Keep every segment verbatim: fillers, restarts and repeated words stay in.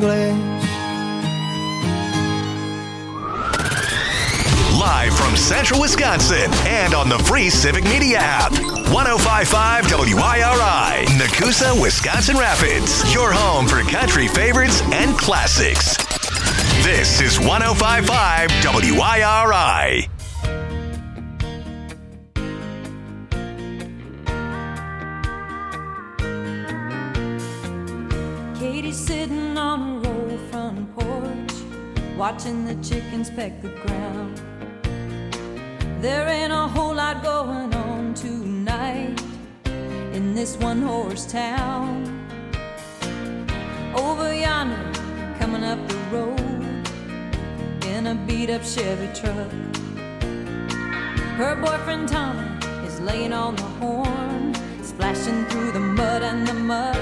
glass. Live from Central Wisconsin and on the free Civic Media app. one oh five point five W I R I, Nakusa, Wisconsin Rapids. Your home for country favorites and classics. This is one oh five point five W I R I. Katie's sitting on her old front porch, watching the chickens peck the ground. There ain't a whole lot going on tonight in this one-horse town. Over yonder, coming up the road in a beat-up Chevy truck, her boyfriend Tommy is laying on the horn, splashing through the mud and the muck.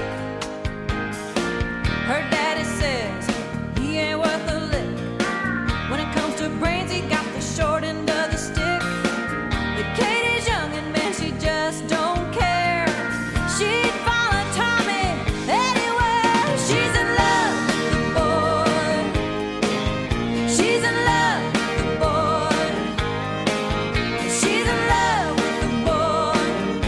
Her daddy says he ain't worth a lick. When it comes to brains, he got the short end of the stick. But Katie's young and man, she just don't care. She'd follow Tommy anywhere. She's in love with the boy. She's in love with the boy. She's in love with the boy.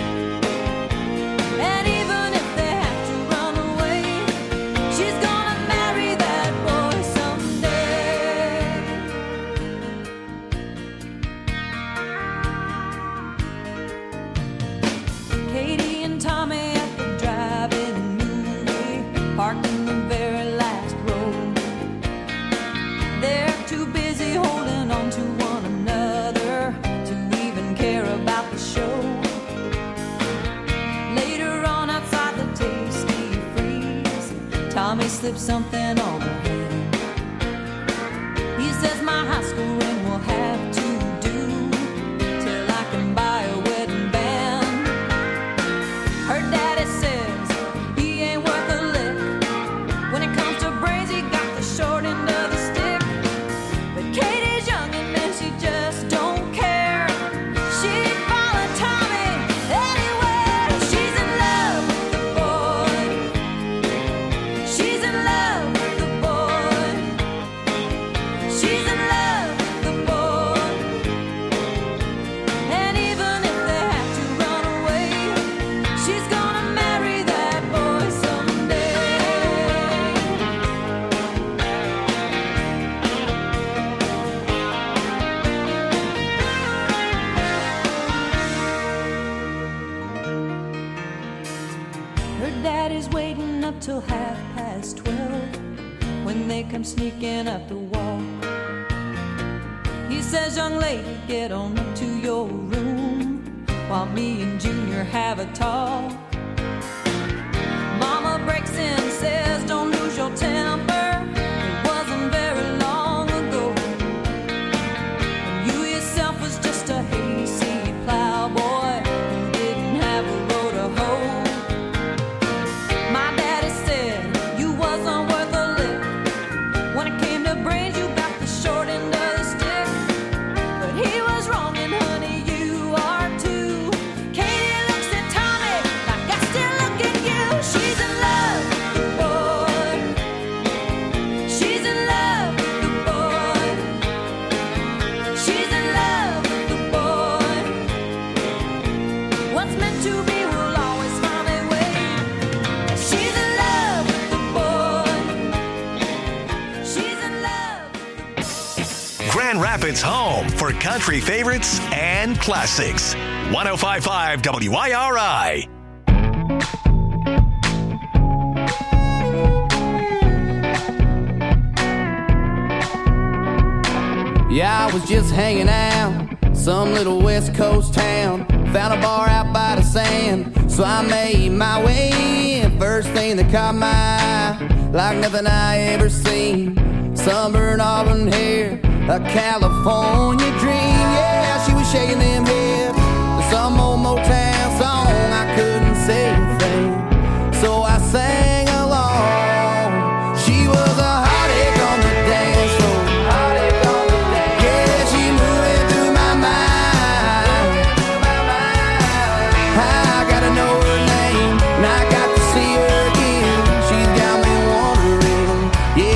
And even if they have to run away, she's gonna marry that boy someday. Katie and Tommy at the drive-in movie, parked in the very last row. They're too busy holding on to one another to even care about the show. Later on outside the Tasty Freeze, Tommy slipped something on her hand. He says my high school ring will have to do till I can buy a wedding band. Her daddy says he ain't worth a lick. When it comes to brains, he got the short end of the stick. But Katie's young and man, she just don't care. She'd follow Tommy anywhere. She's in love with the boy. She's in love with the boy. She's in love with the boy. And even if they have to run away, she's gonna marry that boy someday. Her daddy's waiting up till half past twelve when they come sneaking up the walk. He says, young lady, get on up to your room while me and Junior have a talk. Mama breaks in and says, don't lose your temper. It wasn't very long ago when you yourself was just a hayseed plowboy who didn't have a row to hoe. My daddy said you wasn't worth a lick. When it came to brains, you got the short end of the stick. But he was wrong, and honey, you are too. Katie looks at Tommy like I still look at you. She's in love with the boy. She's in love with the boy. She's in love with the boy. What's meant to be will always find a way. She's in love with the boy. She's in love. Grand Rapids' home for country favorites and classics. one oh five point five W I R I. Yeah, I was just hanging out, some little West Coast town. Found a bar out by the sand, so I made my way in. First thing that caught my eye, like nothing I ever seen. Sunburned auburn hair, a California dream. Yeah, she was shaking them hips to some old Motown song. I couldn't say a thing, so I sang along. She was a heartache on the dance floor. Yeah, she moving through my mind. I gotta know her name, and I got to see her again. She's got me wondering, yeah,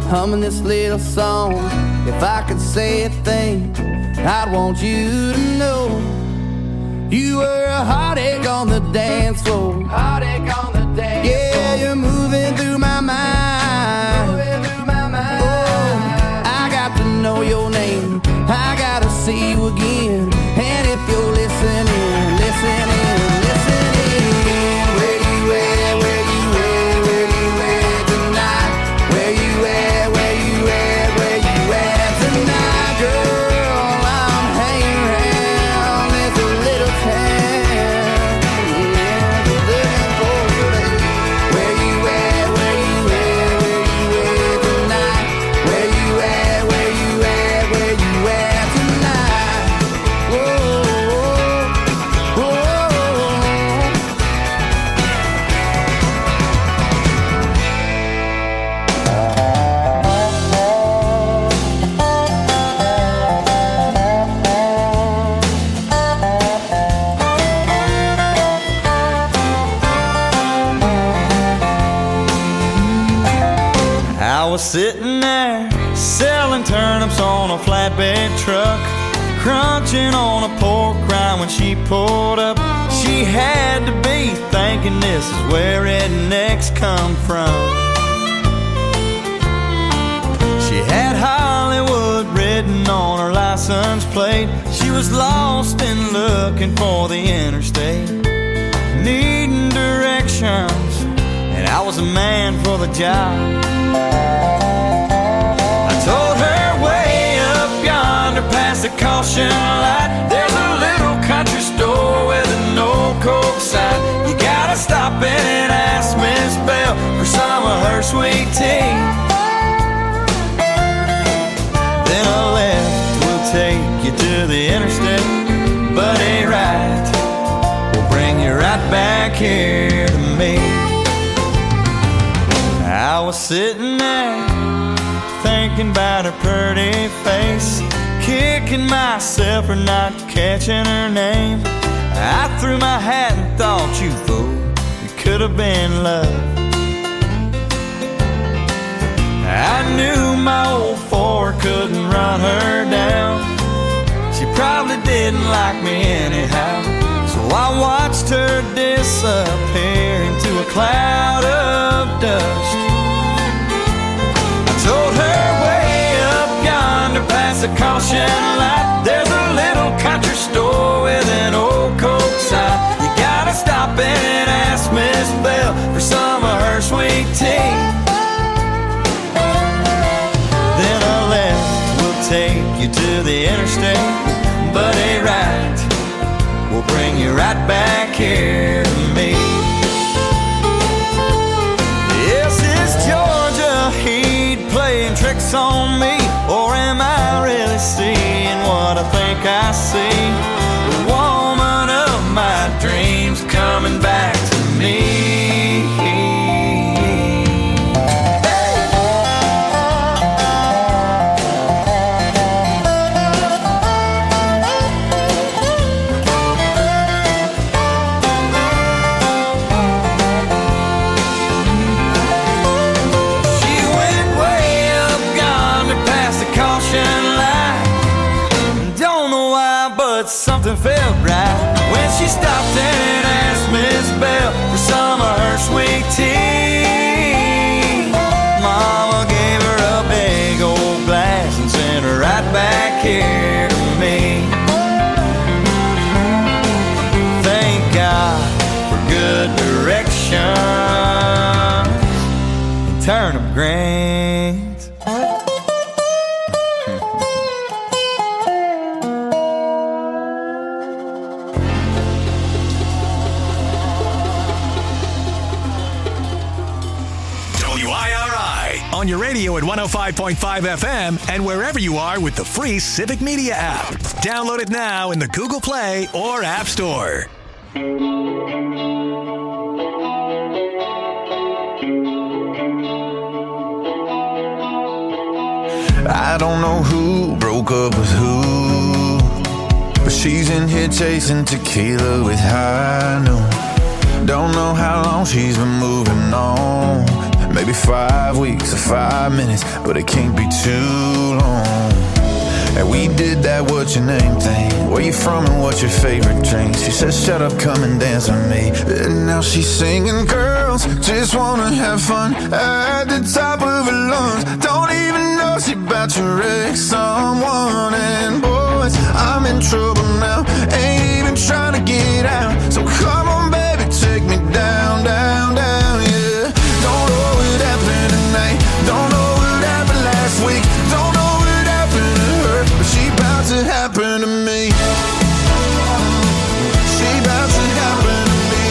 humming this little song. If I could say a thing, I'd want you to know you were a heartache on the dance floor. Heartache on the dance floor. Yeah, you're moving through my mind. Moving through my mind. Oh, I got to know your name. I gotta see you again. And if you're listening, listening, listening, where you at, where you at, where you at tonight? Where you at, where you at, where you at tonight, girl? I'm hanging around this little town. Yeah, looking for you. Where you at, where you at, where you at tonight? Where you at, where you at, where you at tonight? Whoa, whoa, whoa. I was sitting there selling turnips on a flatbed truck, crunching on a pork rind when she pulled up. She had to be thinking this is where rednecks come from. She had Hollywood written on her license plate. She was lost and looking for the interstate, needing directions, and I was a man for the job. I told her way up yonder past the caution light, there's a little country store with an old Coke sign. You gotta stop in and ask Miss Bell for some of her sweet tea. Then a left will take you to the interstate, but a right will bring you right back here to me. I was sitting there thinking about her pretty face, kicking myself for not catching her name. I threw my hat and thought, you fool, it could have been love. I knew my old Ford couldn't run her down. She probably didn't like me anyhow, so I watched her disappear into a cloud of dust. Told her way up yonder past the caution light, there's a little country store with an old Coke sign. You gotta stop in and ask Miss Bell for some of her sweet tea. Then a left will take you to the interstate, but a right will bring you right back here to me. Yes, it's Georgia Heat playing tricks on me, or am I really seeing what I think I see? The woman of my dreams coming back to me. Something felt right when she stopped and asked Miss Bell for some of her sweet tea. Mama gave her a big old glass and sent her right back here to me. Thank God for good direction and turnip greens. On your radio at one oh five point five F M and wherever you are with the free Civic Media app. Download it now in the Google Play or App Store. I don't know who broke up with who, but she's in here chasing tequila with high noon. Don't know how long she's been moving on. Maybe five weeks or five minutes, but it can't be too long. And we did that what's your name thing. Where you from and what's your favorite drink? She said shut up, come and dance with me. And now she's singing, girls just wanna have fun at the top of her lungs. Don't even know she about to wreck someone. And boys, I'm in trouble now, ain't even trying to get out. So come on baby, take me down, down, down, yeah. Don't know what happened tonight, don't know what happened last week, don't know what happened to her, but she about to happen to me. She about to happen to me.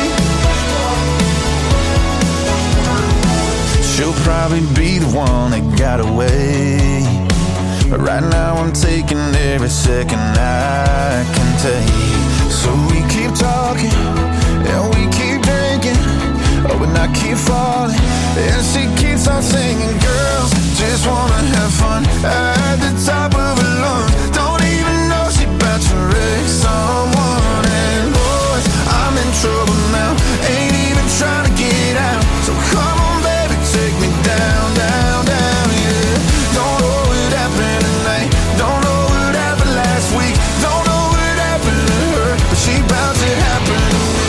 She'll probably be the one that got away, but right now I'm taking every second I can take. So we keep talking, and we keep drinking, oh, and I keep falling, and she keeps on singing, girls just wanna have fun at the top of her lungs. Don't even know she about to wreck someone. And boys, I'm in trouble now, ain't even trying to get out. So come on baby, take me down, down, down, yeah. Don't know what happened tonight, don't know what happened last week, don't know what happened to her, but she about to happen to me.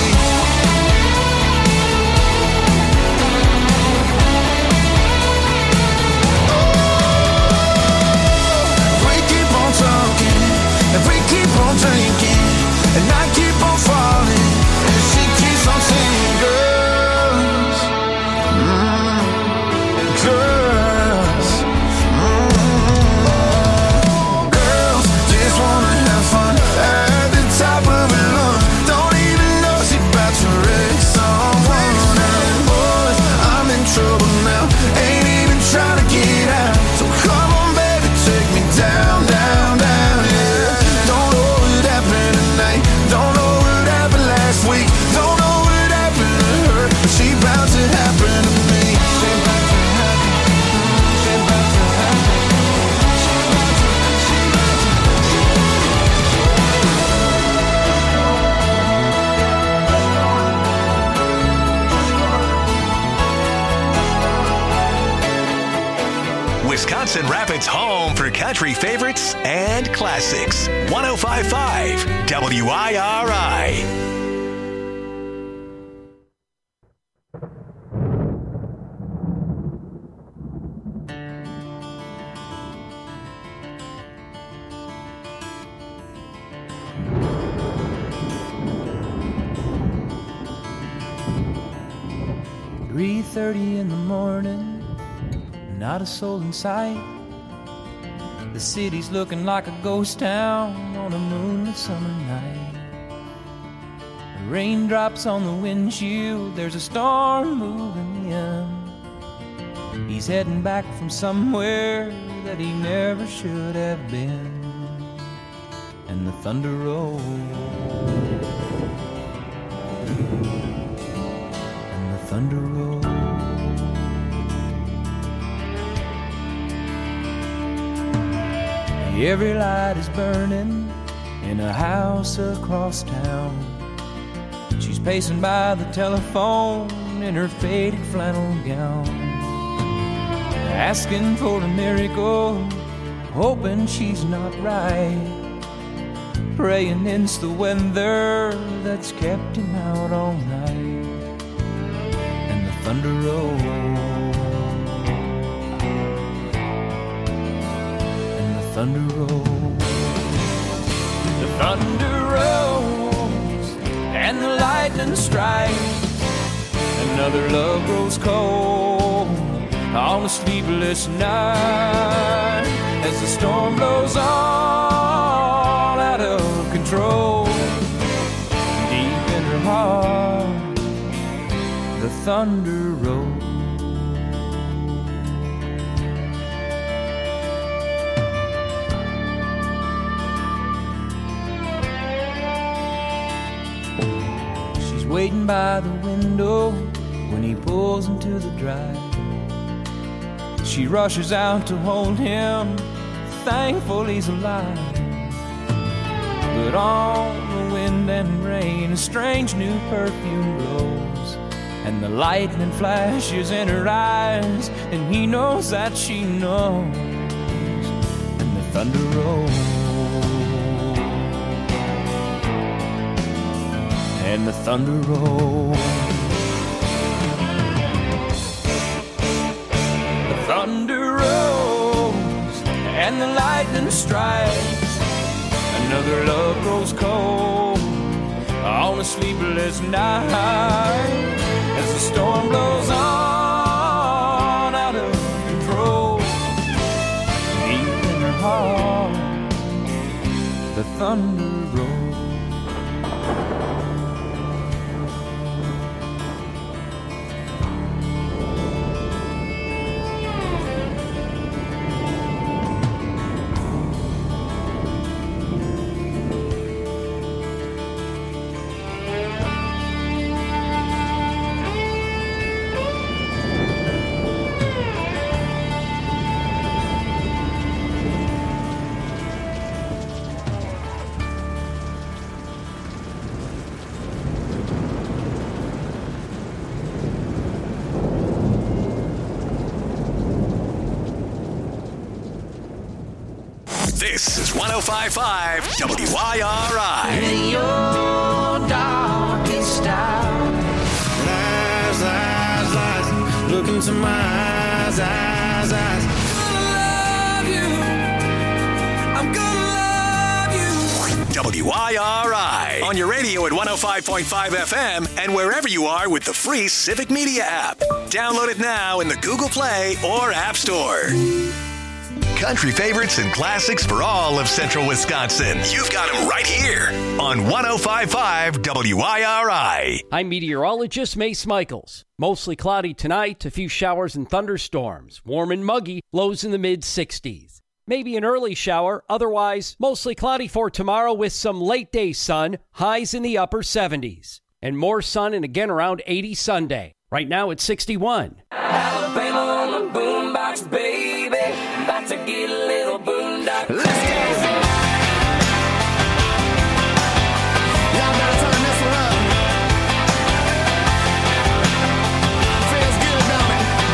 If we keep on drinking, and I keep on falling, and she keeps on singing, girls, mm, girls, mm, girls just wanna have fun at the top of her lungs. Don't even know she about to wreck someone. And boys, I'm in trouble now, ain't even trying to get out. So come on baby, take me down, down, down, yeah. Don't know what happened last week, don't know what happened to her, but she about to happen to me. She about to happen, she about to happen, she about to, she about to. Wisconsin Rapids' home for country favorites and classics. one oh five point five W I R I. three thirty in the morning, not a soul in sight. The city's looking like a ghost town on a moonlit summer night. The raindrops on the windshield, there's a storm moving in. He's heading back from somewhere that he never should have been. And the thunder rolls, and the thunder rolls. Every light is burning in a house across town. She's pacing by the telephone in her faded flannel gown, asking for a miracle, hoping she's not right, praying it's the weather that's kept him out all night. And the thunder rolls, thunder rolls, the thunder rolls, and the lightning strikes. Another love grows cold on a sleepless night, as the storm blows all out of control. Deep in her heart, the thunder rolls. Waiting by the window when he pulls into the drive. She rushes out to hold him, thankful he's alive. But on the wind and rain, a strange new perfume blows, and the lightning flashes in her eyes, and he knows that she knows, and the thunder rolls, and the thunder rolls. The thunder rolls, and the lightning strikes, another love grows cold on a sleepless night, as the storm blows on out of control. Deep in her heart, the thunder rolls. This is one oh five point five W I R I. In your darkest hour, Lies, lies, lies, look into my eyes, eyes, eyes. I'm gonna love you. W I R I. On your radio at one oh five point five F M and wherever you are with the free Civic Media app. Download it now in the Google Play or App Store. Country favorites and classics for all of Central Wisconsin. You've got them right here on one oh five point five W I R I. I'm meteorologist Mace Michaels. Mostly cloudy tonight, a few showers and thunderstorms. Warm and muggy, lows in the mid sixties. Maybe an early shower, otherwise mostly cloudy for tomorrow with some late day sun, highs in the upper seventies. And more sun and again around eighty Sunday. Right now it's sixty-one. Alabama on the boombox, baby. About to get a little boondock. Let's go. Y'all better turn this one up. Feels good, don't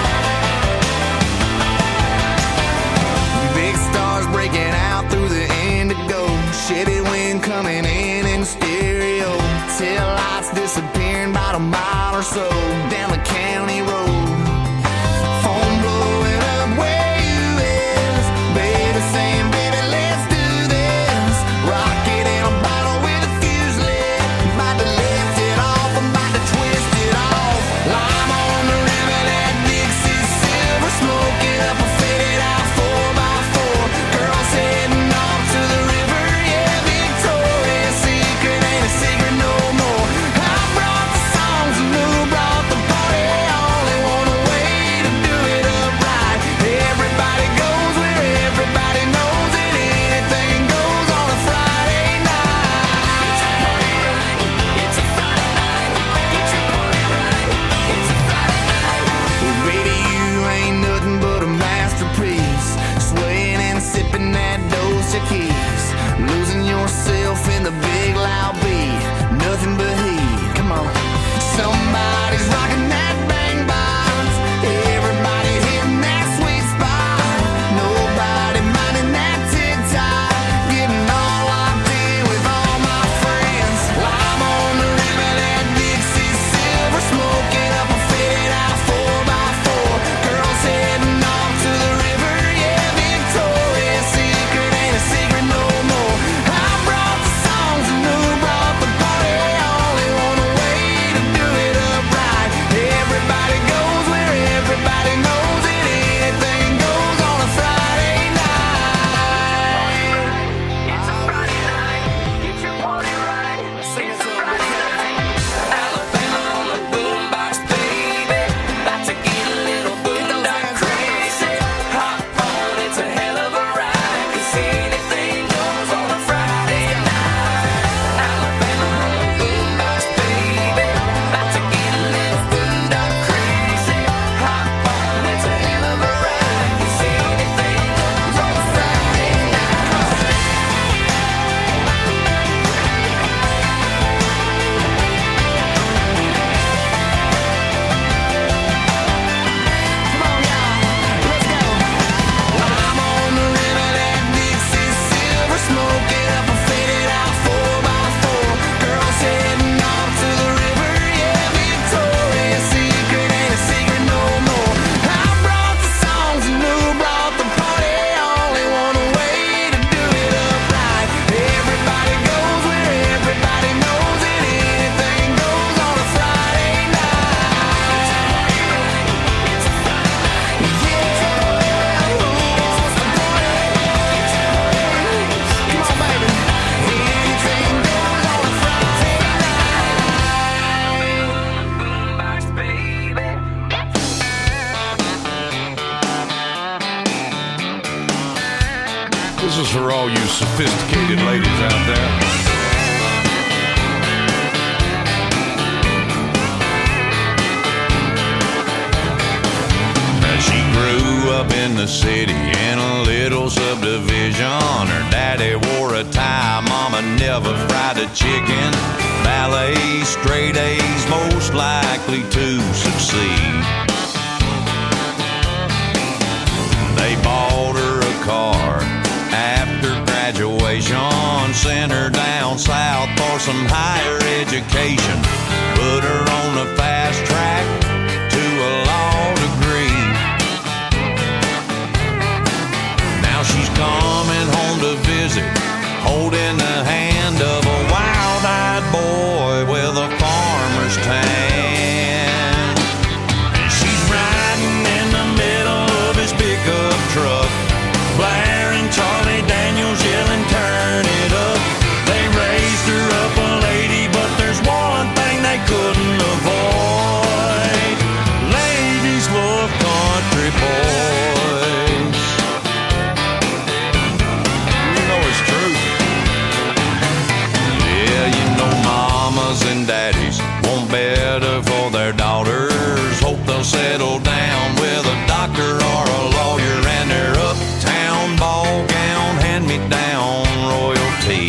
it? Big stars breaking out through the indigo. Chevy wind coming in in stereo. Tail lights disappearing about a mile or so down the county road. Phone blowing up where you is. Baby saying, baby, let's do this. Rocket in a bottle with a fuse lit. About to lift it off, I'm about to twist it off. Lime on the river, that Dixie silver. Smoking up a faded out four by four. Girls heading off to the river, yeah, Victoria's Secret ain't a secret no more. I brought the songs and who brought the party. Only one way to do it upright. Everybody goes where everybody knows it. Anything goes on a Friday night. It's a Friday night. Get your party right. It's a Friday night. Well, baby, you ain't nothing but a masterpiece. Swaying and sipping that Dose Keys. Losing yourself in the big loud beat. Nothing but heat. Come on. Somebody's rocking that bang box. Everybody hitting that sweet spot. Nobody minding that tick-tock. Getting all locked in with all my friends. Lime on the river, that Dixie silver. Smoking up a faded out four by four. Girls heading off to the river, yeah, Victoria's Secret ain't a secret no more. I brought the songs This is for all you sophisticated ladies out there. She grew up in the city in a little subdivision. Her daddy wore a tie, mama never fried a chicken. Ballet, straight A's, most likely to succeed. They bought her a car after graduation, sent her down south for some higher education, put her on the fast track to a law degree. She's coming home to visit, holding the hand of a wild-eyed boy with a farmer's tan. She's riding in the middle of his pickup truck, blaring Charlie Daniels, yelling, turn it up. They raised her up a lady, but there's one thing they couldn't avoid. Ladies love country boys. And daddies want better for their daughters. Hope they'll settle down with a doctor or a lawyer, and their uptown ball gown hand-me-down royalty.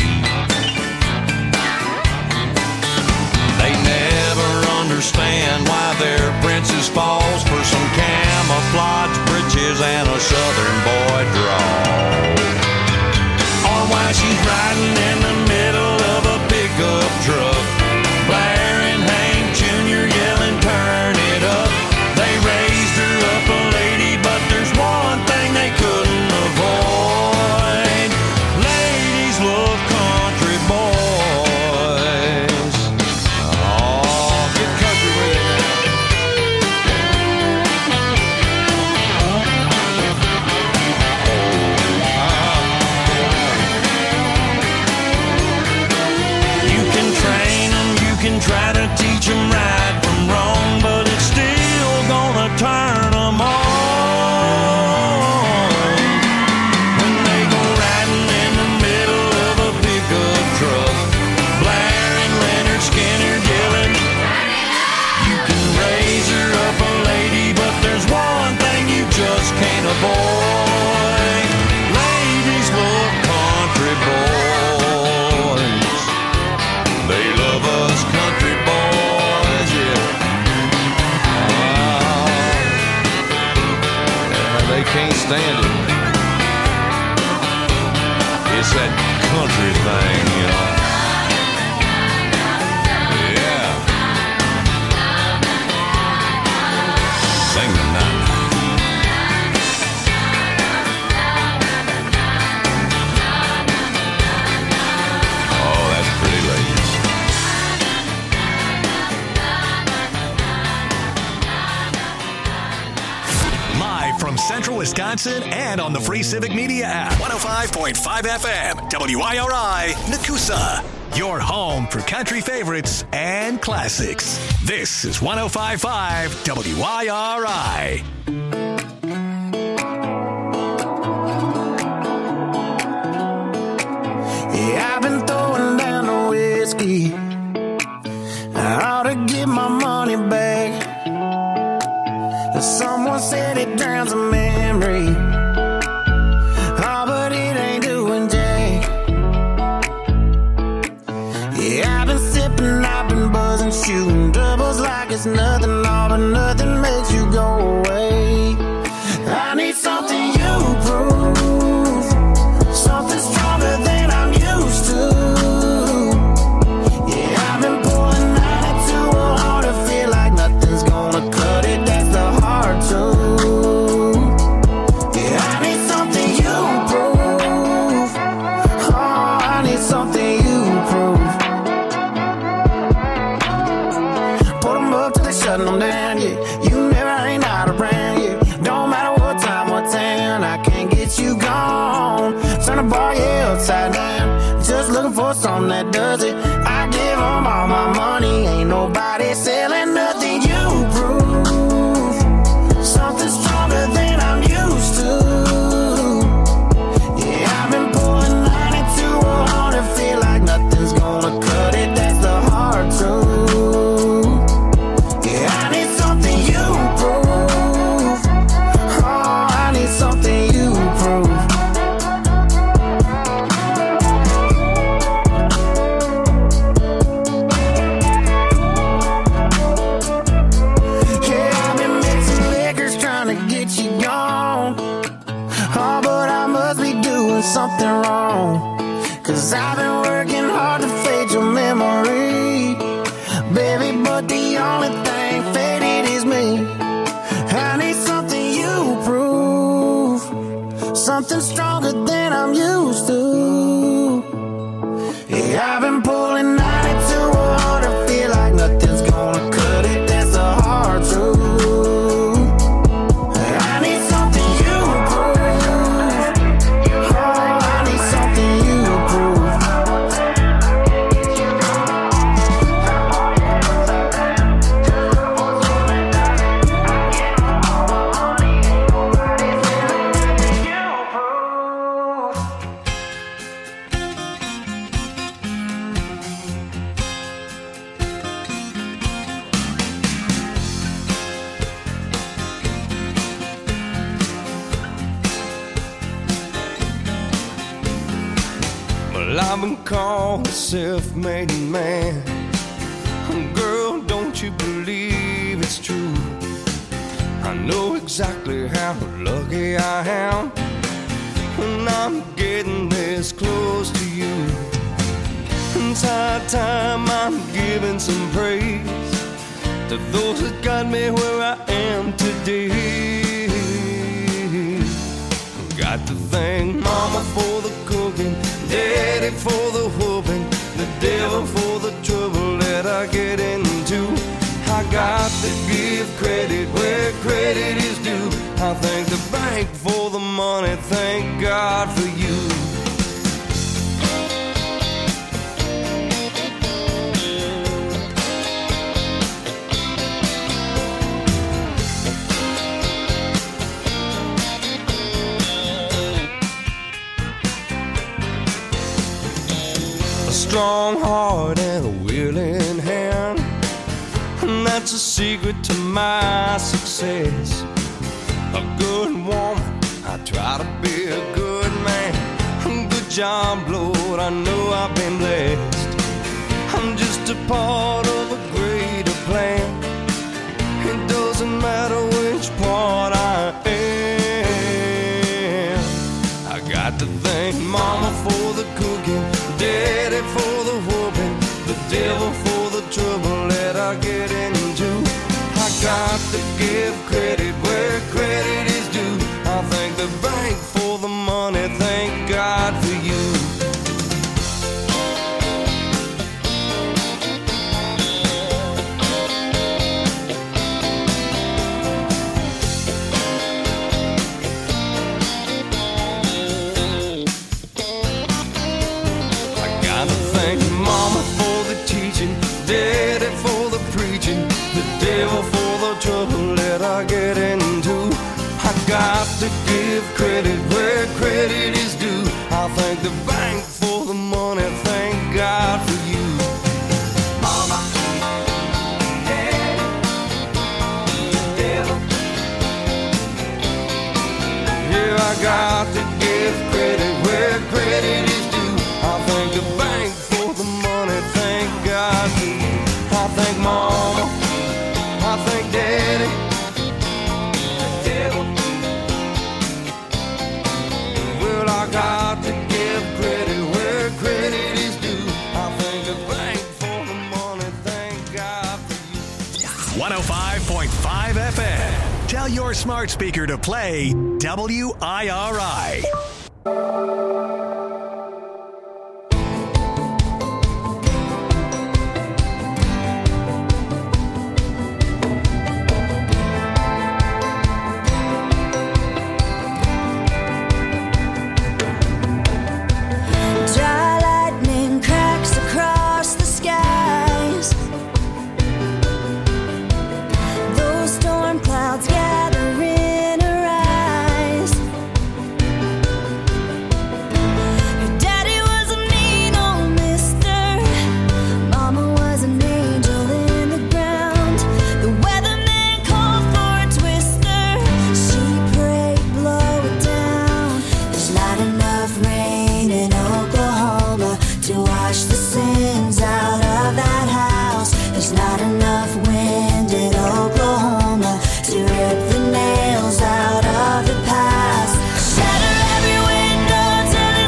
They never understand why their princess falls for some camouflage breeches and a southern boy draw, or why she's riding in the middle of a pickup truck, blaring Hank Junior, yelling, turn it up. They raised her up a lady, but there's one thing they couldn't avoid. Ladies love country boys. Oh, get country with it You can train them, you can try to teach them right from wrong, but it's still gonna turn them on when they go riding in the middle of a pickup truck, blaring Leonard Skinner, yelling. You can raise her up a lady, but there's one thing you just can't avoid. Ladies love country boys. They love us country boys, yeah. Oh, yeah, they can't stand it. It's that country thing, you know. Yeah. Sing the night. Oh, that's pretty, ladies. Live from Central Wisconsin and on the free Civic Media app. one oh five point five F M, W I R I, Nakusa. Your home for country favorites and classics. This is one oh five point five W I R I. Yeah, I've been throwing down the whiskey. I ought to get my money back. Someone said it drowns a memory. Oh, but it ain't doing jack. Yeah, I've been sipping, I've been buzzing, shooting doubles like it's nothing. All but nothing makes you go away. I need something you prove, something stronger than I'm used to. Yeah, I've been pouring out into a heart to feel like nothing's gonna cut it. That's the hard truth. Yeah, I need something you prove. Oh, I need something you prove. Put them up till they shutting them down, yeah. You never ain't out around, yeah. Don't matter what time, what town, I can't get you gone. Turn the bar, yeah, upside down. Just looking for something that does it. I give them all my money. Ain't nobody selling nothing you prove. Something stronger than I'm used to. Yeah, I've been something wrong, 'cause I've been working hard to fade your memory, baby, but the only thing faded is me. I need something you prove, something stronger than I'm used to. Yeah, I've been pulling ninety to one hundred, feel like nothing's gonna cut it, that's a hard truth. I need something you prove, oh, I need something you prove. Well, I've been called a self-made man. Girl, don't you believe it's true? I know exactly how lucky I am when I'm getting this close to you. It's high time I'm giving some praise to those that got me where I am today. Got to thank Mama for the cooking, Daddy for the whooping, the devil for the trouble that I get into. I got to give credit where credit is due. I thank the bank for the money, thank God for you. A strong heart and a willing hand, and that's a secret to my success. A good woman, I try to be a good man. Good job, Lord, I know I've been blessed. I'm just a part of a greater plan. It doesn't matter which part I am. I got to thank Mama for the cooking, Daddy for the whooping, the devil for the trouble that I get into. I got to give credit where credit is due. I thank the bank for the money, thank God for you. Daddy for the preaching, the devil for the trouble that I get into. I got to give credit where credit is due. I thank the bank for the money, thank God for you. Mama, Daddy, the devil. Yeah, I got to give credit where credit is due. I thank the bank for the money, thank God for you. I thank Mama, I thank Daddy, the devil. Well, I got to give credit where credit is due. I thank the bank for the money, thank God for you. one oh five point five F M. Tell your smart speaker to play W I R I. Gathering arise. nails out of the past. Shatter every window till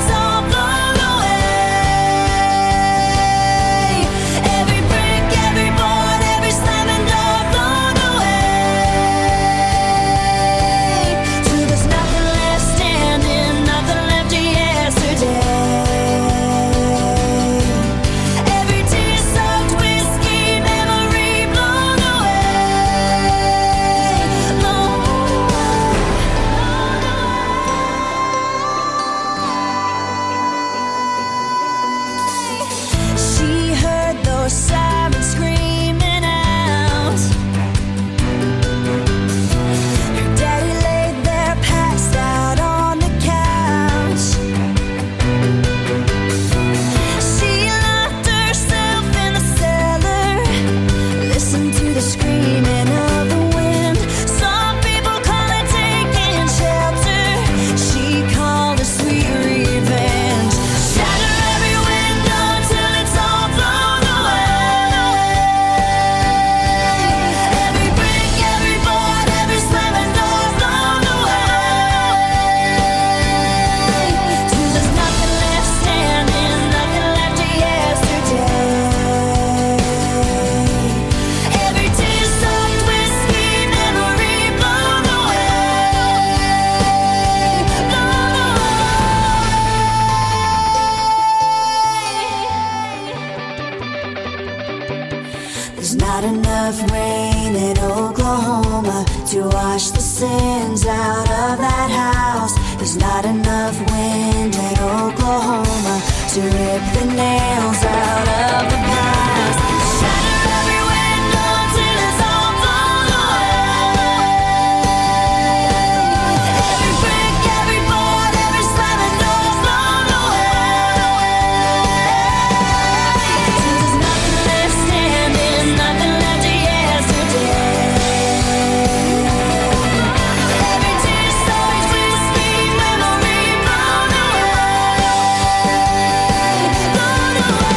enough rain in Oklahoma to wash the sins out of that house. There's not enough wind in Oklahoma to rip the nails out of the past. Shatter every window until it's all blown away. Every brick, every board, every slamming door blown away. There's nothing left standing, nothing left to yesterday. Every tear so sweet, sweet memory blown away. Blown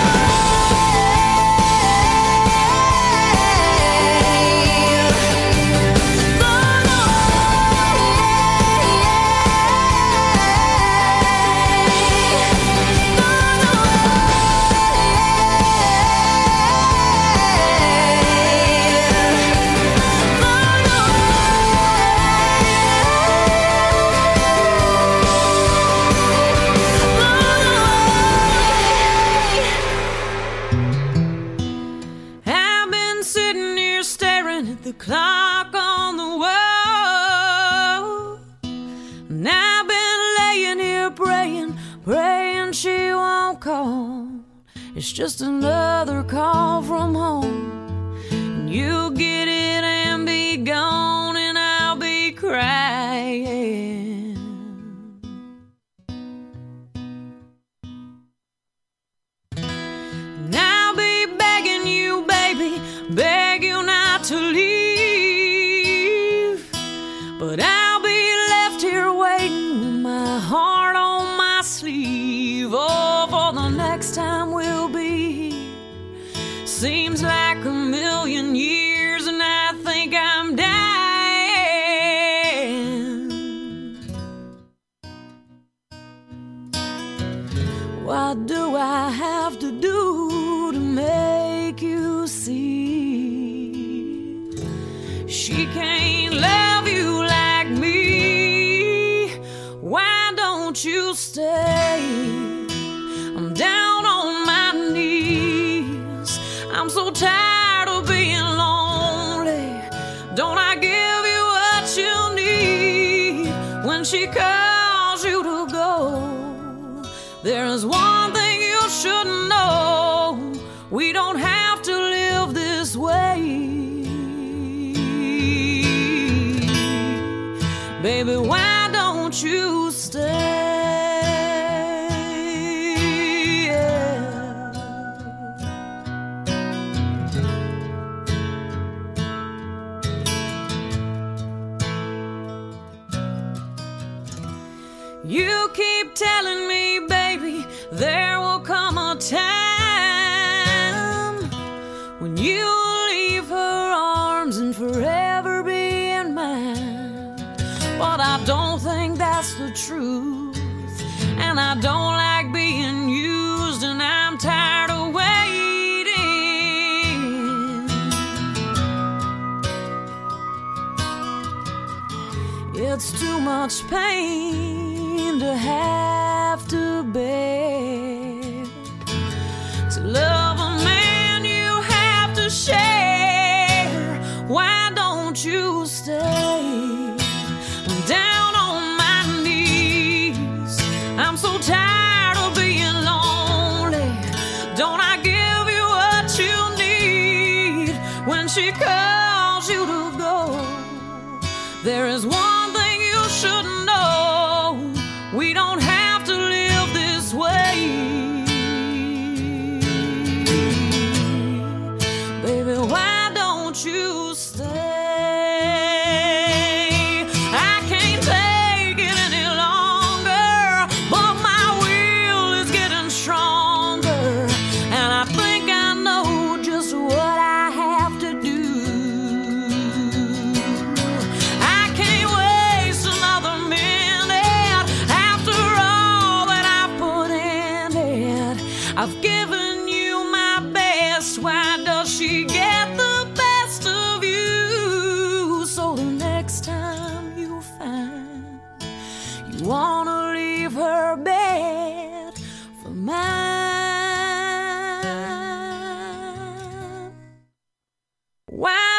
I've been sitting here staring at the clock on the wall, and I've been laying here praying, praying she won't call. It's just another call from home, and you'll get it and be gone, and I'll be crying. And I'll be begging you, baby, beg you not to leave. But I'll be left here waiting with my heart on my sleeve. Oh, for the next time we'll be here. Seems like a million years, and I think I'm dying. What do I have to do to make you see she can't love you like me? Why don't you stay? I'm down on my knees. I'm so tired of being lonely. Don't I give you what you need when she calls you to go? There is one thing you should know. We don't have to live this way. Baby, why don't you stay? You keep telling me, baby, there will come a time when you'll leave her arms and forever be in mine. But I don't think that's the truth, and I don't like being used, and I'm tired of waiting. It's too much pain to have to bear. To love a man you have to share. Why don't you stay? I'm down on my knees. I'm so tired of being lonely. Don't I give you what you need when she calls you to go? There is one thing you should know. We don't have to live this way. Baby, why don't you stay? I can't take it any longer, but my will is getting stronger, and I think I know just what I have to do. I can't waste another minute after all that I've put in it. I've given you my best. Why does she get the best of you? So the next time you find you wanna leave her bed for mine, why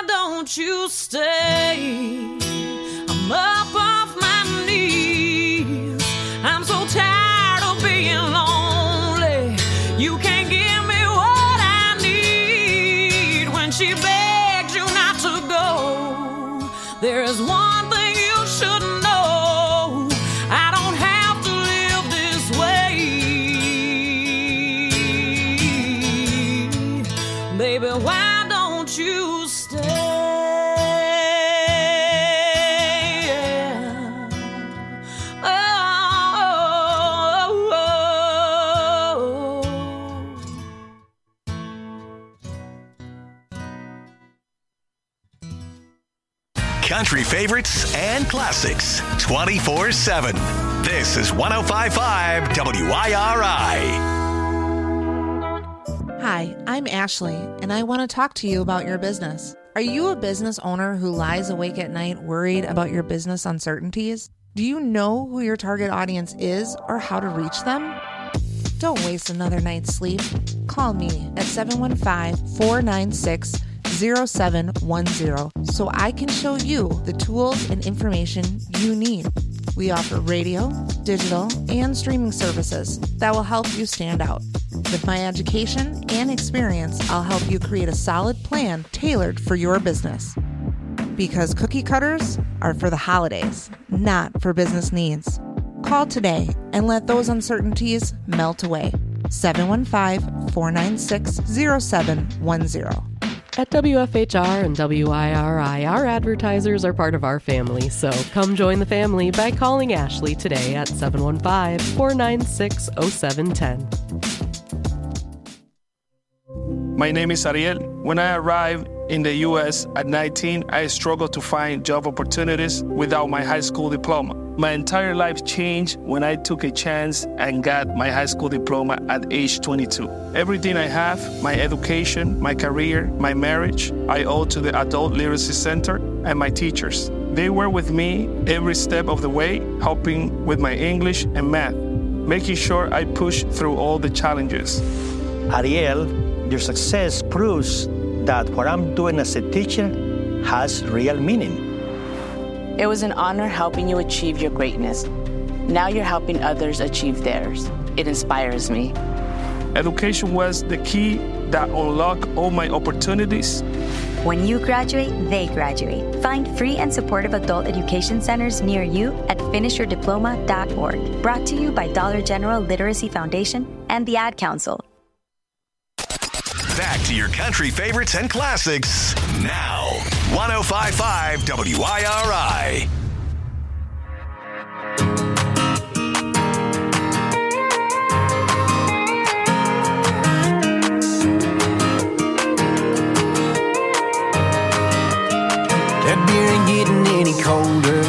don't you stay? I'm up off my knees. I'm so tired of being lonely. You can't give me what I need. When she begs you not to go, there is one thing you should know. I don't have to live this way. Baby, why don't you stay? Country favorites and classics twenty-four seven. This is one oh five point five W I R I. Hi, I'm Ashley, and I want to talk to you about your business. Are you a business owner who lies awake at night worried about your business uncertainties? Do you know who your target audience is or how to reach them? Don't waste another night's sleep. Call me at seven one five, four nine six, zero seven one zero so I can show you the tools and information you need. We offer radio, digital, and streaming services that will help you stand out. With my education and experience, I'll help you create a solid plan tailored for your business. Because cookie cutters are for the holidays, not for business needs. Call today and let those uncertainties melt away. seven one five, four nine six, zero seven one zero. At W F H R and W I R I, our advertisers are part of our family, so come join the family by calling Ashley today at seven one five, four nine six, zero seven one zero. My name is Ariel. When I arrived in the U S at nineteen, I struggled to find job opportunities without my high school diploma. My entire life changed when I took a chance and got my high school diploma at age twenty-two. Everything I have, my education, my career, my marriage, I owe to the Adult Literacy Center and my teachers. They were with me every step of the way, helping with my English and math, making sure I push through all the challenges. Ariel, your success proves that what I'm doing as a teacher has real meaning. It was an honor helping you achieve your greatness. Now you're helping others achieve theirs. It inspires me. Education was the key that unlocked all my opportunities. When you graduate, they graduate. Find free and supportive adult education centers near you at finish your diploma dot org. Brought to you by Dollar General Literacy Foundation and the Ad Council. Back to your country favorites and classics now. one oh five point five W I R I. That beer ain't getting any colder,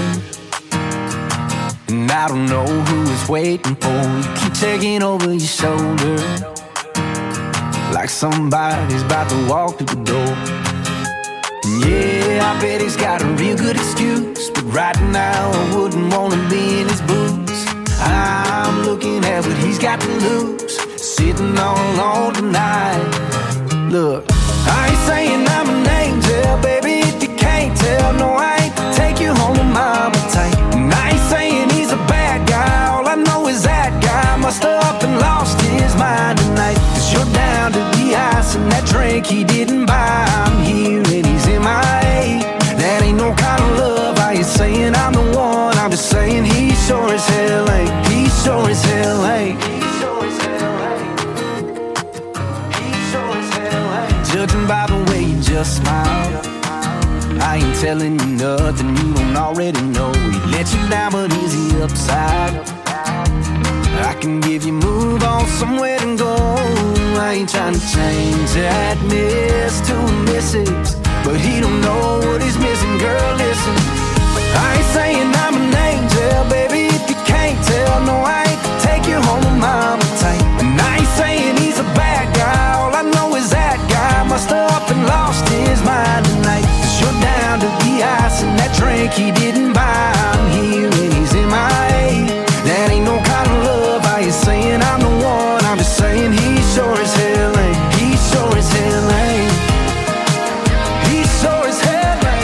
and I don't know who is waiting for you. Keep checking over your shoulder like somebody's about to walk through the door. And yeah, I bet he's got a real good excuse, but right now I wouldn't want to be in his boots. I'm looking at what he's got to lose, sitting all alone tonight. Look, I ain't saying I'm an angel, baby, if you can't tell. No, I ain't to take you home to mama tight. And I ain't saying he's a bad guy, all I know is that guy must have up and lost his mind tonight. Cause you're down to the ice and that drink he didn't buy. I'm here and he's in my A. That ain't no kind of love. I ain't saying I'm the one, I'm just saying he sure as hell ain't. He sure as hell ain't. Judging by the way you just smile, I ain't telling you nothing you don't already know. He let you down, but is he upside? I can give you move on somewhere to go. I ain't trying to change that miss to a missus, but he don't know what he's missing. Girl, listen, I ain't saying I'm an angel, baby, if you can't tell. No, I ain't to take you home with mama tight. And I ain't saying he's a bad guy, all I know is that guy must have up and lost his mind tonight. Cause you're down to the ice and that drink he didn't buy. I'm here and he's in my A. That ain't no kind of love. I ain't saying I'm the one, I'm just saying he sure as hell ain't. He sure as hell ain't. He sure as hell ain't.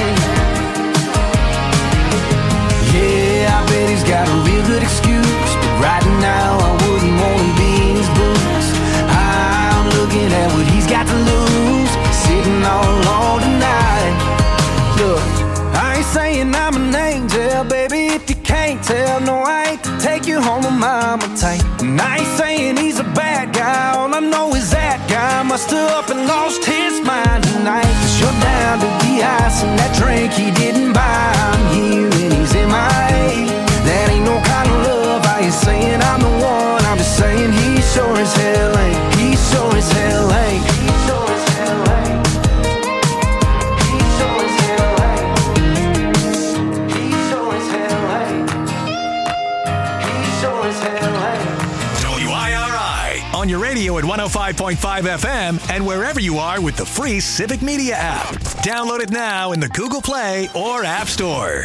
must have up and lost his mind tonight. Shut down to the ice and that drink he didn't buy. I'm here and he's M I A. That ain't no kind of love. I ain't saying I'm the one. I'm just saying he sure as hell ain't. He sure as hell ain't. He sure as hell ain't. He sure as hell ain't. He sure as hell ain't. He sure as hell ain't. W I R I on your radio at one oh five point five F M and wherever you are with the free Civic Media app. Download it now in the Google Play or App Store.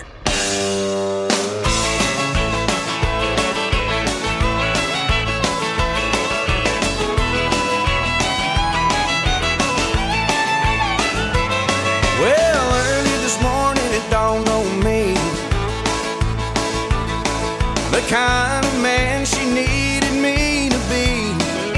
Well, early this morning it dawned on me the kind of man she needed me to be.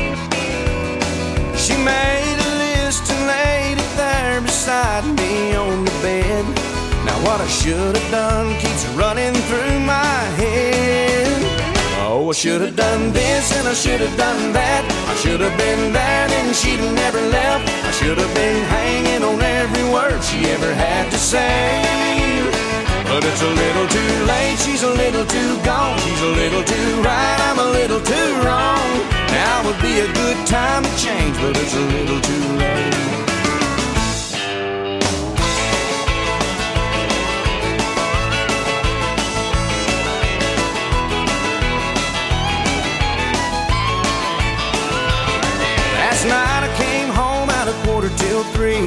She made a list and laid it there beside me on the bed. Now what I should have done keeps running through my head. Oh, I should have done this and I should have done that. I should have been there and she'd have never left. I should have been hanging on every word she ever had to say. But it's a little too late, she's a little too gone. She's a little too right, I'm a little too wrong. Now would be a good time to change, but it's a little too late. Last night I came home at a quarter till three,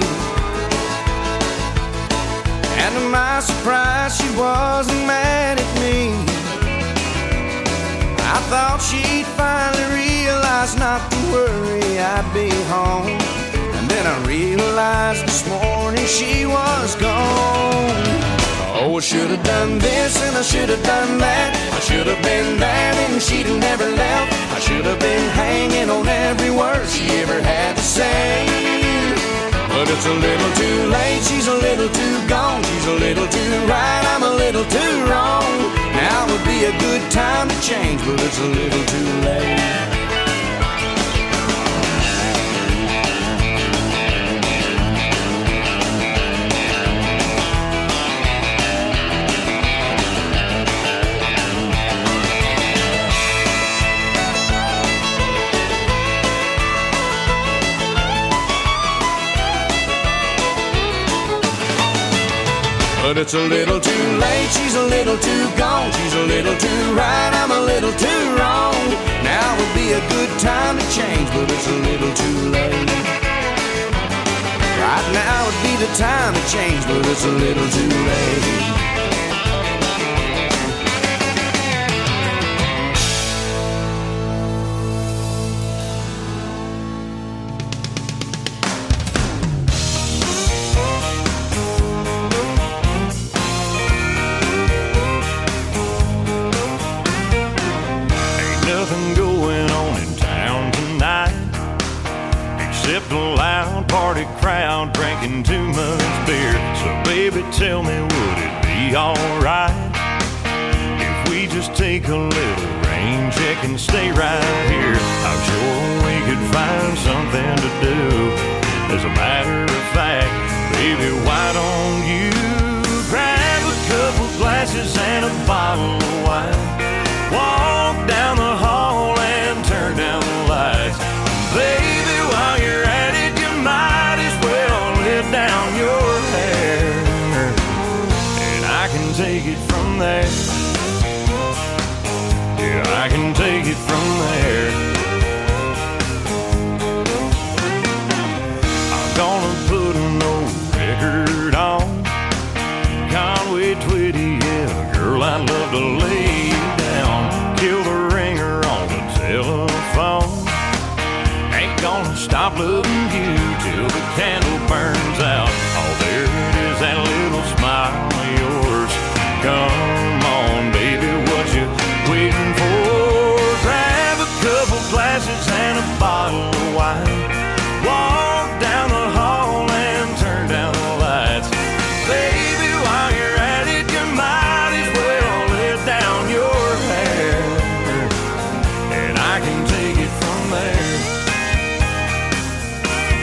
and to my surprise she wasn't mad at me. I thought she'd finally realize not to worry, I'd be home. And then I realized this morning she was gone. Oh, I should have done this and I should have done that. I should have been there and she'd have never left. I should have been hanging on every word she ever had to say. But it's a little too late, she's a little too gone. She's a little too right, I'm a little too wrong. Now would be a good time to change, but it's a little too late. But it's a little too late, she's a little too gone. She's a little too right, I'm a little too wrong. Now would be a good time to change, but it's a little too late. Right now would be the time to change, but it's a little too late. Except a loud party crowd drinking too much beer. So baby, tell me, would it be alright if we just take a little rain check and stay right here? I'm sure we could find something to do. As a matter of fact, baby, why don't you grab a couple glasses and a bottle of wine, walk down the hall and turn down the lights. Baby, while you're at it, you might as well let down your hair, and I can take it from there. Yeah, I can take it from there. I'm gonna put an old record on Conway Twitty, yeah, girl, I'd love to lay you down. Kill the ringer on the telephone. Gonna stop loving you till the candle burns out. Oh, there it is, that little smile of yours. Come on, baby, what you waiting for? Grab a couple glasses and a bottle of wine, walk down the hall and turn down the lights. Baby, while you're at it, you might as well let down your hair, and I can take it from there.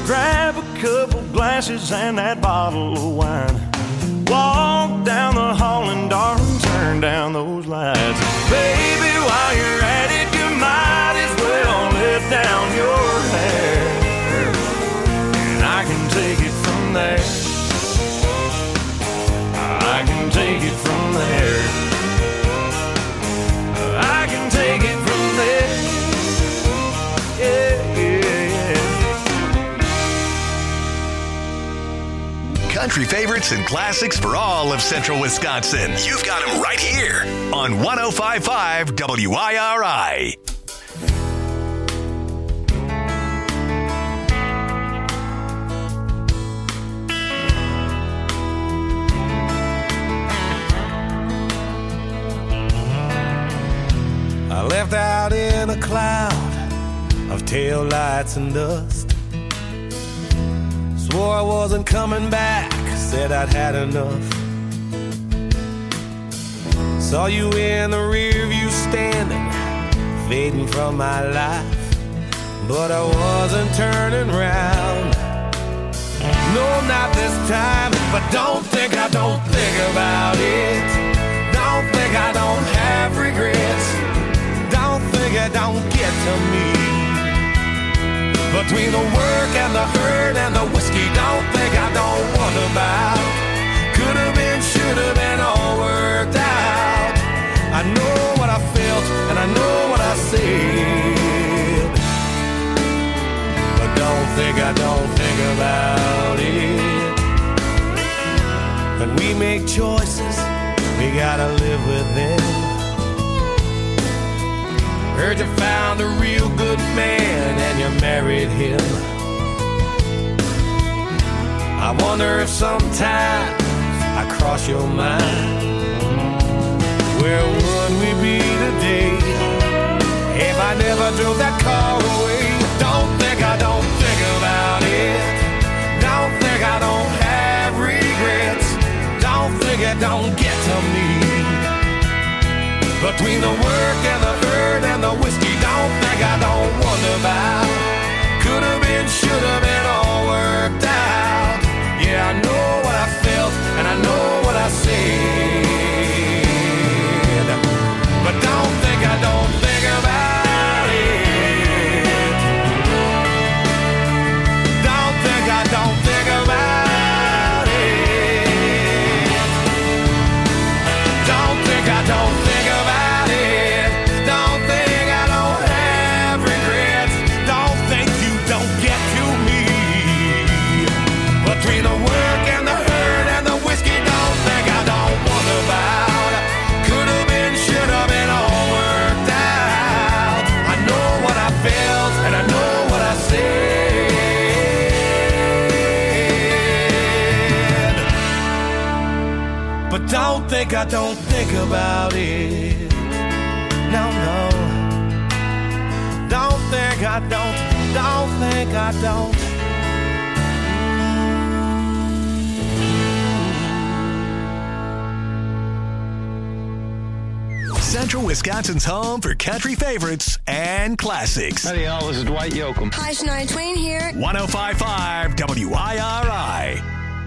grab a couple glasses and that bottle of wine. Walk down the hall and darling, turn down those lights. Baby, while you're at it, you might as well let down your hair, and I can take it from there. I can take it from there. I can take it from there. Yeah, yeah, yeah. Country favorites and classics for all of Central Wisconsin. You've got them right here on one oh five point five W I R I. I left out in a cloud of taillights and dust. Swore I wasn't coming back, said I'd had enough. Saw you in the rear view standing, fading from my life, but I wasn't turning round. No, not this time, but don't think I don't think about it. Don't think I don't have regrets. Don't think it don't get to me. Between the work and the hurt and the whiskey, don't think I don't wonder about. Could have been, should have been, all worked out. I know what I felt and I know what I said, but don't think I don't think about it. When we make choices, we gotta live with them. Heard you found a real good man and you married him. I wonder if sometimes I cross your mind. Where would we be today if I never drove that car away? Don't think I don't think about it. Don't think I don't have regrets. Don't think it don't get to me. Between the work and the hurt and the whiskey, don't think I don't wonder about. Could have been, should have been, all worked out. Yeah, I know what I felt and I know what I said, but don't think I don't think about it. Don't think I don't think about it. Don't think I don't think about it. Don't think I don't have regrets. Don't think you don't get to me. Between the work and the hurt and the whiskey, don't think I don't wonder about. Could have been, should have been, all worked out. I know what I felt and I know what I said, but don't think I don't think about it. No, no. Don't think I don't, don't think I don't. Central Wisconsin's home for country favorites and classics. Howdy, y'all. This is Dwight Yoakam. Hi, Shania Twain here. one oh five point five W I R I.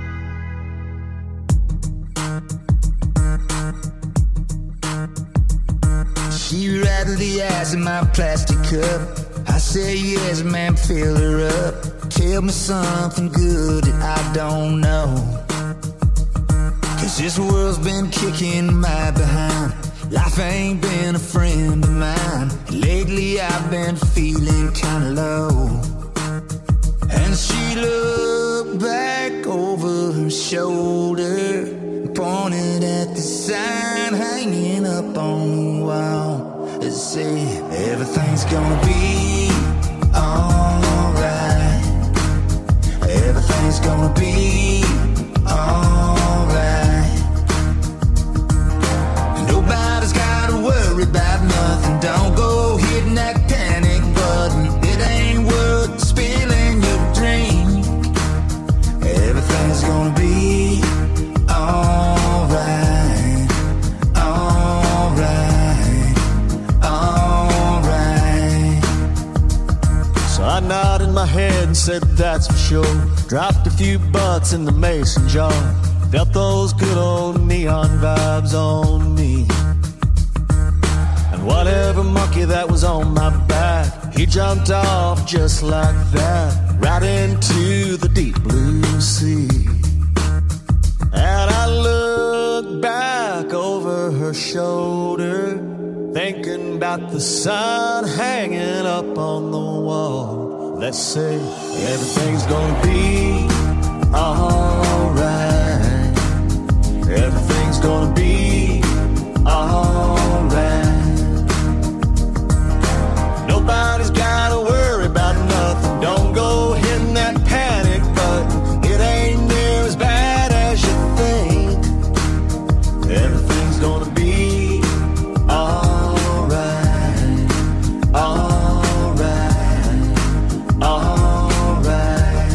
She rattled the ice in my plastic cup. I said, yes, man, fill her up. Tell me something good that I don't know. Cause this world's been kicking my behind. Life ain't been a friend of mine. Lately I've been feeling kinda low. And she looked back over her shoulder, pointed at the sign hanging up on the wall. It said, everything's gonna be alright. Everything's gonna be alright. Nobody's gotta worry about nothing. Don't go hitting that panic button. It ain't worth spilling your drink. Everything's gonna be alright, alright, alright. So I nodded my head and said that's for sure. Dropped a few bucks in the mason jar. Felt those good old neon vibes on me. And whatever monkey that was on my back, he jumped off just like that, right into the deep blue sea. And I looked back over her shoulder, thinking about the sun hanging up on the wall. Let's say everything's gonna be alright. Everything's gonna be alright. Nobody's gotta worry about nothing. Don't go hitting that panic button. It ain't near as bad as you think. Everything's gonna be alright. Alright. Alright.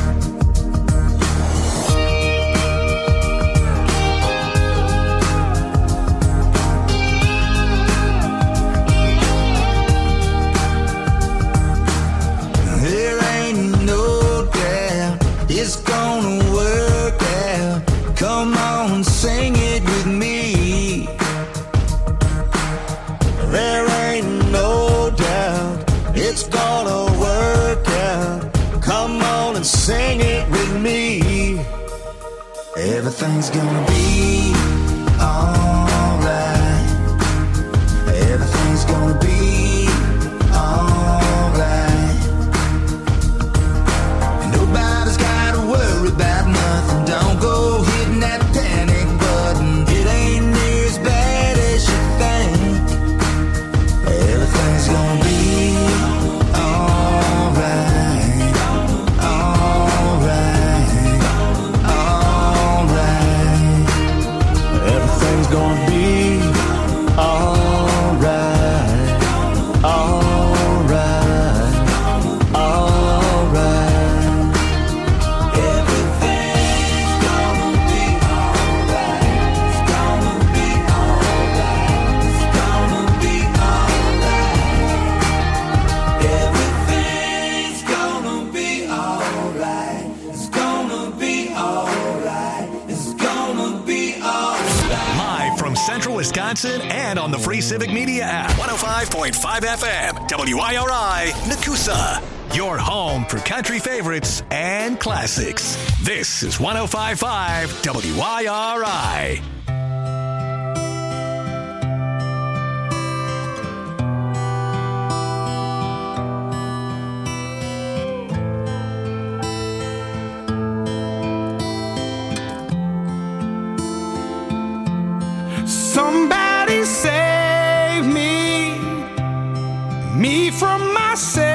There ain't no doubt it's gonna work out. Come on, sing it with me. There ain't no doubt it's gonna work out. Come on and sing it with me. Everything's gonna be alright. Everything's gonna be alright. Nobody's gotta worry about nothing. Don't go hitting that panic button. It ain't near as bad as you think. Everything's gonna be alright. Alright. Alright. Everything's gonna be alright. Alright. Alright. Everything's gonna be alright. It's gonna be alright. It's gonna be alright. Everything's gonna be alright. It's gonna be alright. It's gonna be alright. Live from Central Wisconsin and on the free Civic Media app. one oh five point five F M, W I R I, Nakusa. Your home for country favorites and classics. This is one oh five point five W I R I. Somebody save me, me from myself.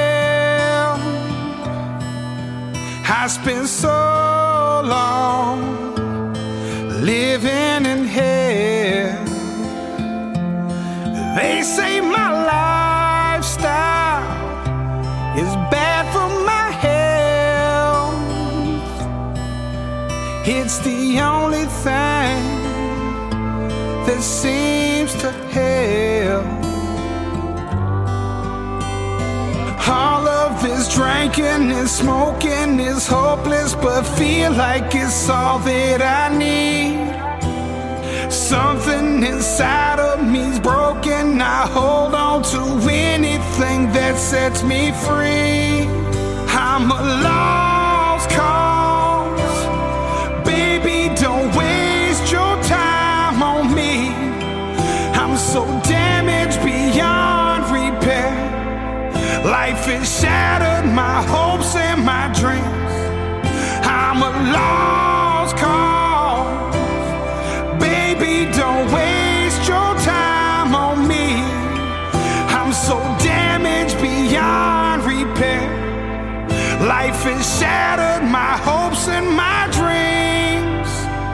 I spent so long living in hell. They say my lifestyle is bad for my health. It's the only thing that seems to help. All of this drinking and smoking is hopeless, but feel like it's all that I need. Something inside of me's broken. I hold on to anything that sets me free. I'm a lost cause. Baby, don't waste your time on me. I'm so damaged beyond repair. Life has shattered my hopes and my dreams. I'm a lost cause. Baby, don't waste your time on me. I'm so damaged beyond repair. Life has shattered my hopes and my dreams.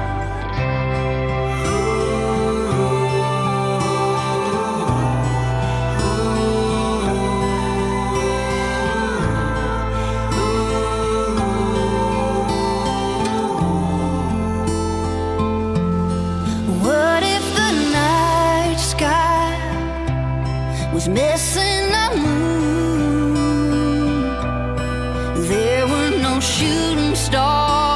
What if the night sky was missing a moon? There were no shoes